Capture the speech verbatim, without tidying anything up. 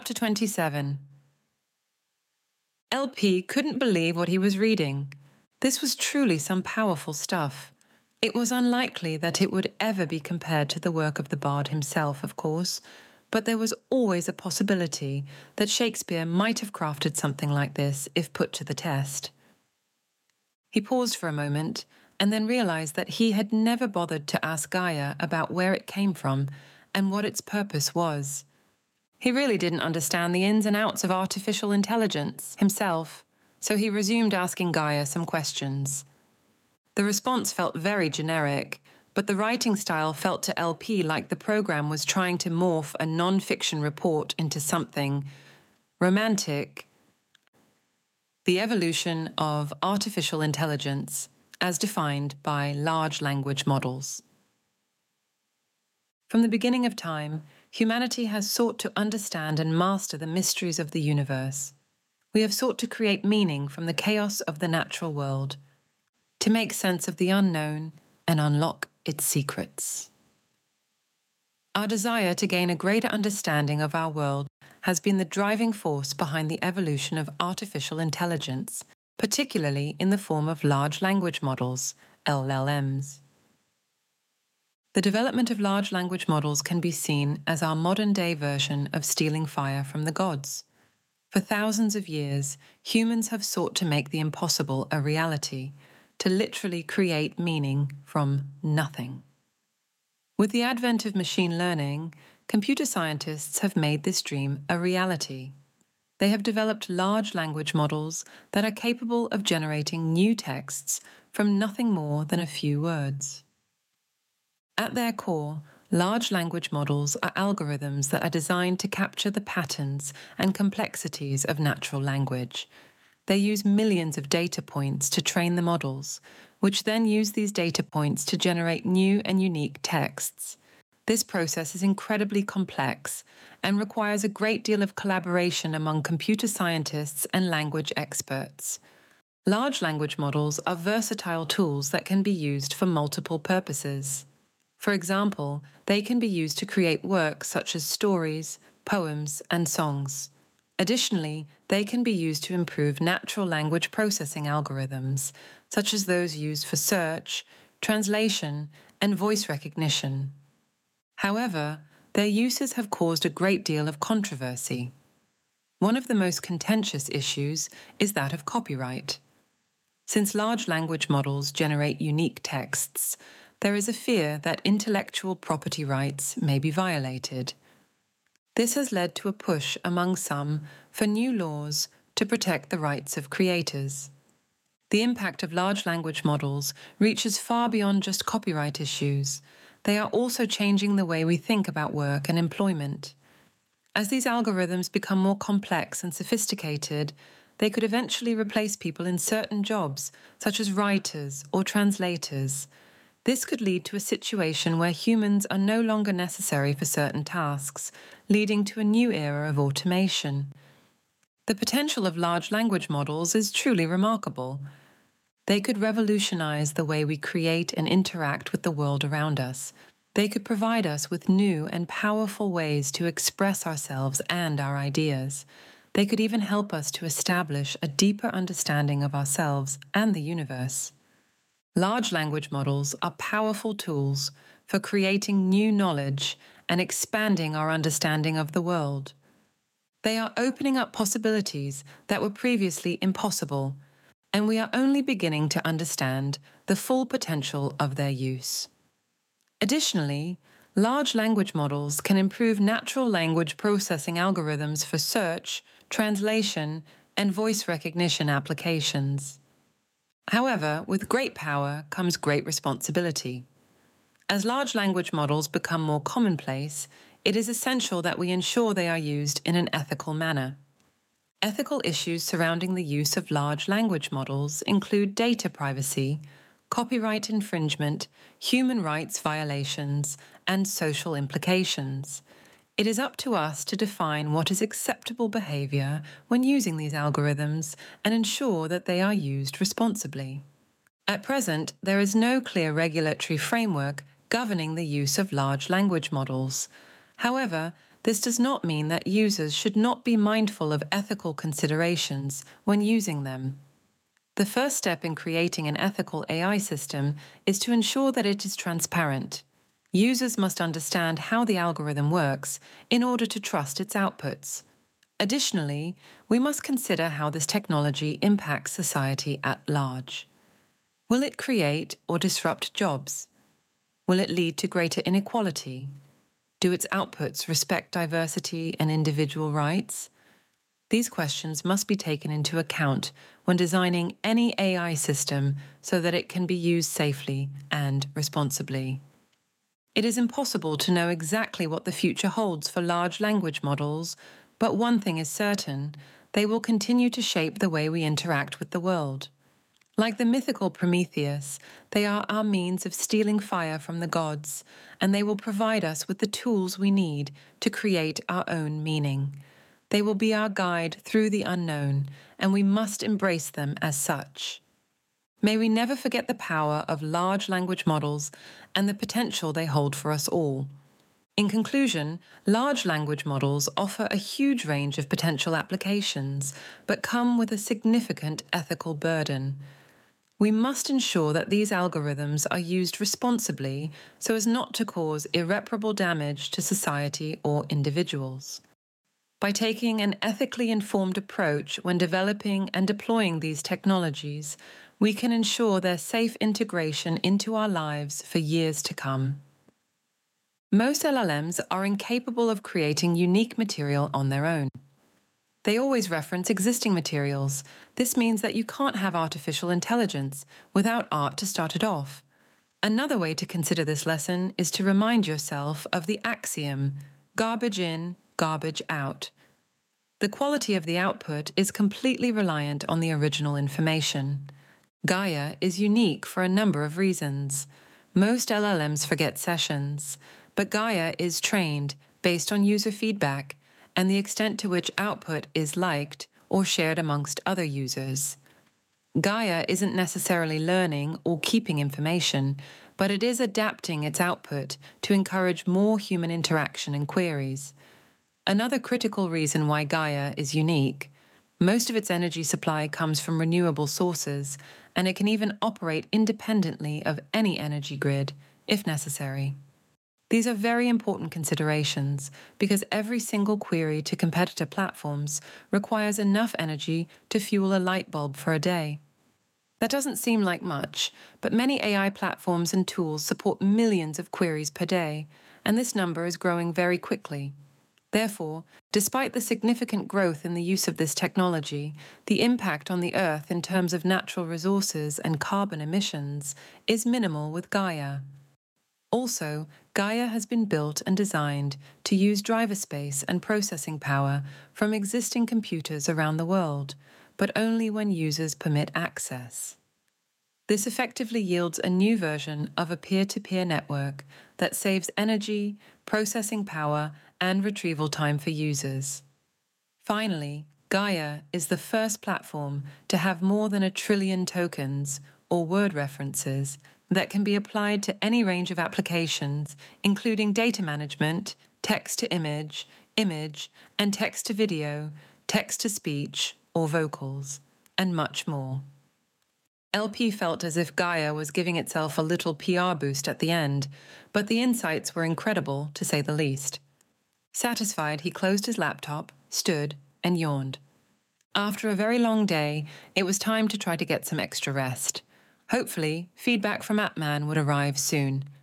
Chapter twenty-seven. L P couldn't believe what he was reading. This was truly some powerful stuff. It was unlikely that it would ever be compared to the work of the bard himself, of course, but there was always a possibility that Shakespeare might have crafted something like this if put to the test. He paused for a moment and then realized that he had never bothered to ask Gaia about where it came from and what its purpose was. He really didn't understand the ins and outs of artificial intelligence himself, so he resumed asking Gaia some questions. The response felt very generic, but the writing style felt to L P like the program was trying to morph a non-fiction report into something romantic. The evolution of artificial intelligence as defined by large language models. From the beginning of time, humanity has sought to understand and master the mysteries of the universe. We have sought to create meaning from the chaos of the natural world, to make sense of the unknown and unlock its secrets. Our desire to gain a greater understanding of our world has been the driving force behind the evolution of artificial intelligence, particularly in the form of large language models, L L Ms. The development of large language models can be seen as our modern-day version of stealing fire from the gods. For thousands of years, humans have sought to make the impossible a reality, to literally create meaning from nothing. With the advent of machine learning, computer scientists have made this dream a reality. They have developed large language models that are capable of generating new texts from nothing more than a few words. At their core, large language models are algorithms that are designed to capture the patterns and complexities of natural language. They use millions of data points to train the models, which then use these data points to generate new and unique texts. This process is incredibly complex and requires a great deal of collaboration among computer scientists and language experts. Large language models are versatile tools that can be used for multiple purposes. For example, they can be used to create works such as stories, poems, and songs. Additionally, they can be used to improve natural language processing algorithms, such as those used for search, translation, and voice recognition. However, their uses have caused a great deal of controversy. One of the most contentious issues is that of copyright. Since large language models generate unique texts, there is a fear that intellectual property rights may be violated. This has led to a push among some for new laws to protect the rights of creators. The impact of large language models reaches far beyond just copyright issues. They are also changing the way we think about work and employment. As these algorithms become more complex and sophisticated, they could eventually replace people in certain jobs, such as writers or translators. This could lead to a situation where humans are no longer necessary for certain tasks, leading to a new era of automation. The potential of large language models is truly remarkable. They could revolutionize the way we create and interact with the world around us. They could provide us with new and powerful ways to express ourselves and our ideas. They could even help us to establish a deeper understanding of ourselves and the universe. Large language models are powerful tools for creating new knowledge and expanding our understanding of the world. They are opening up possibilities that were previously impossible, and we are only beginning to understand the full potential of their use. Additionally, large language models can improve natural language processing algorithms for search, translation, and voice recognition applications. However, with great power comes great responsibility. As large language models become more commonplace, it is essential that we ensure they are used in an ethical manner. Ethical issues surrounding the use of large language models include data privacy, copyright infringement, human rights violations, and social implications. It is up to us to define what is acceptable behavior when using these algorithms and ensure that they are used responsibly. At present, there is no clear regulatory framework governing the use of large language models. However, this does not mean that users should not be mindful of ethical considerations when using them. The first step in creating an ethical A I system is to ensure that it is transparent. Users must understand how the algorithm works in order to trust its outputs. Additionally, we must consider how this technology impacts society at large. Will it create or disrupt jobs? Will it lead to greater inequality? Do its outputs respect diversity and individual rights? These questions must be taken into account when designing any A I system so that it can be used safely and responsibly. It is impossible to know exactly what the future holds for large language models, but one thing is certain: they will continue to shape the way we interact with the world. Like the mythical Prometheus, they are our means of stealing fire from the gods, and they will provide us with the tools we need to create our own meaning. They will be our guide through the unknown, and we must embrace them as such. May we never forget the power of large language models and the potential they hold for us all. In conclusion, large language models offer a huge range of potential applications, but come with a significant ethical burden. We must ensure that these algorithms are used responsibly so as not to cause irreparable damage to society or individuals. By taking an ethically informed approach when developing and deploying these technologies, we can ensure their safe integration into our lives for years to come. Most L L Ms are incapable of creating unique material on their own. They always reference existing materials. This means that you can't have artificial intelligence without art to start it off. Another way to consider this lesson is to remind yourself of the axiom, garbage in, garbage out. The quality of the output is completely reliant on the original information. Gaia is unique for a number of reasons. Most L L Ms forget sessions, but Gaia is trained based on user feedback and the extent to which output is liked or shared amongst other users. Gaia isn't necessarily learning or keeping information, but it is adapting its output to encourage more human interaction and queries. Another critical reason why Gaia is unique: most of its energy supply comes from renewable sources, and it can even operate independently of any energy grid, if necessary. These are very important considerations because every single query to competitor platforms requires enough energy to fuel a light bulb for a day. That doesn't seem like much, but many A I platforms and tools support millions of queries per day, and this number is growing very quickly. Therefore, despite the significant growth in the use of this technology, the impact on the Earth in terms of natural resources and carbon emissions is minimal with Gaia. Also, Gaia has been built and designed to use driver space and processing power from existing computers around the world, but only when users permit access. This effectively yields a new version of a peer-to-peer network that saves energy, processing power, and retrieval time for users. Finally, Gaia is the first platform to have more than a trillion tokens, or word references, that can be applied to any range of applications, including data management, text-to-image, image, and text-to-video, text-to-speech, or vocals, and much more. L P felt as if Gaia was giving itself a little P R boost at the end, but the insights were incredible, to say the least. Satisfied, he closed his laptop, stood, and yawned. After a very long day, it was time to try to get some extra rest. Hopefully, feedback from Appman would arrive soon.